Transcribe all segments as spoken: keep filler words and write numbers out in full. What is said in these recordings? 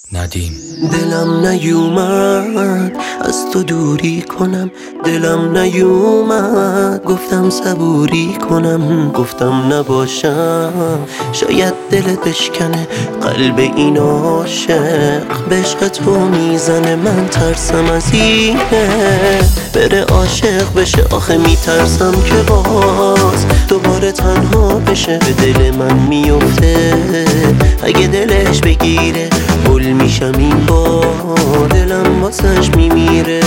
ندیم. دلم نیومد از تو دوری کنم، دلم نیومد گفتم صبوری کنم، گفتم نباشم شاید دلت بشکنه قلب این عاشق به عشق تو میزنه. من ترسم از اینه بره عاشق بشه، آخه میترسم که باز دوباره تنها بشه. به دل من میفته اگه دلش بگیره، گل میشم این بار دلم واسش میمیره.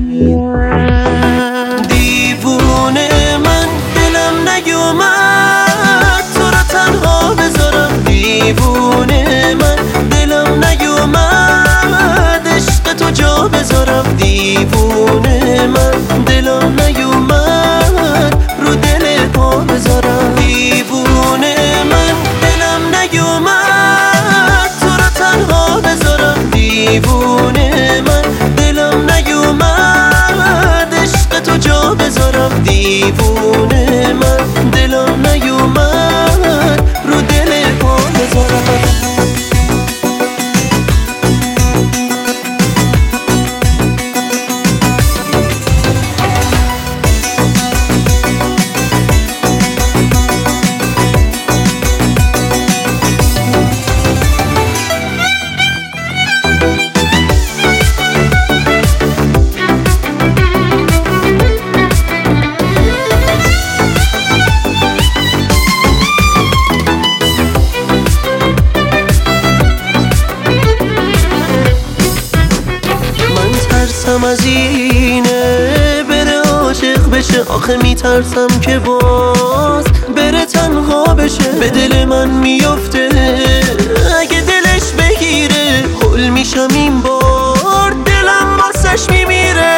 دیوونه من دلم نیومد تو رو تنها بذارم، دیوونه من دلم نیومد عشق تو جا بذارم، دیوونه من دلم نیومد رو دل پا بذارم، دیوونه من دلم نیومد تو رو تنها بذارم، دیوونه من دلم نیومد عشق تو جا بذارم، دیوونه من دلم نیومد رو دل پا بذارم. ترسم از اینه بره عاشق بشه، آخه میترسم که باز بره تنها بشه. به دل من میفته اگه دلش بگیره، هول میشم این بار دلم واسش میمیره.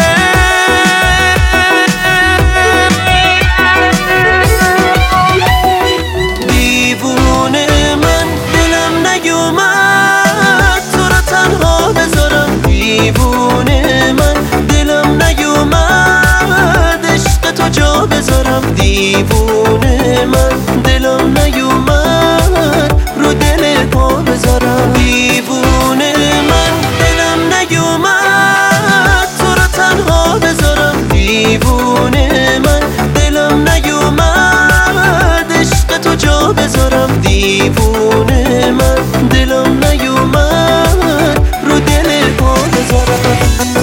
دیوونه من دلم نیومد تو رو تنها بذارم، دیوونه من دلم نیومد عشق تو جا بذارم، دیوونه من دلم نیومد رو دل پا بذارم، دیوونه من دلم نیومد تو رو تنها بذارم، دیوونه من دلم نیومد عشق تو جا بذارم، دیوونه من دلم نیومد رو دل پا بذارم.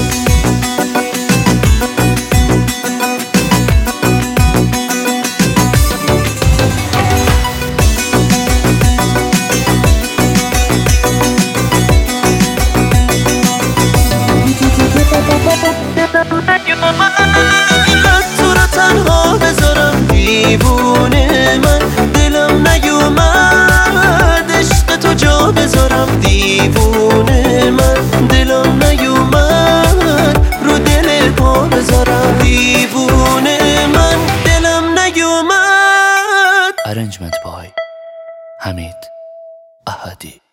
تو رو تنها بذارم، دیوونه من دلم نیومد عشق تو جا بذارم، دیوونه من دلم نیومد رو دل پا بذارم، دیوونه من دلم نیومد. Arrangement by حمید احدی.